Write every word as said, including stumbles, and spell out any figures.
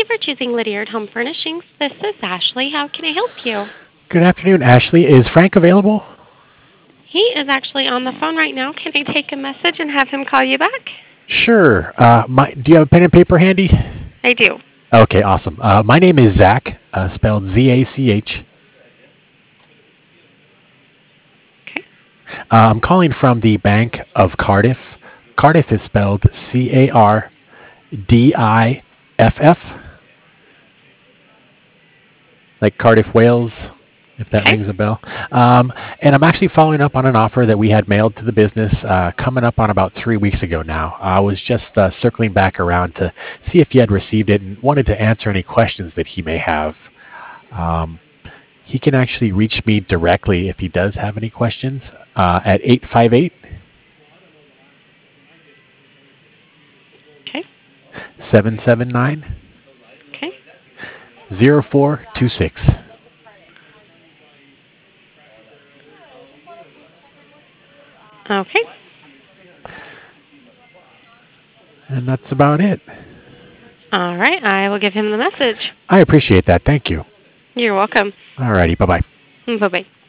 you for choosing Lydiard Home Furnishings. This is Ashley. How can I help you? Good afternoon, Ashley. Is Frank available? He is actually on the phone right now. Can I take a message and have him call you back? Sure. Uh, my, do you have a pen and paper handy? I do. Okay, awesome. Uh, my name is Zach, uh, spelled Z A C H. Okay. Uh, I'm calling from the Bank of Cardiff. Cardiff is spelled C A R D I F F, like Cardiff, Wales, if that Okay. rings a bell. Um, and I'm actually following up on an offer that we had mailed to the business uh, coming up on about three weeks ago now. I was just uh, circling back around to see if he had received it and wanted to answer any questions that he may have. Um, he can actually reach me directly if he does have any questions uh, at eight five eight, Okay. seven seven nine, Okay. zero four two six. Okay. And that's about it. All right. I will give him the message. I appreciate that. Thank you. You're welcome. Alrighty, bye bye. Bye bye.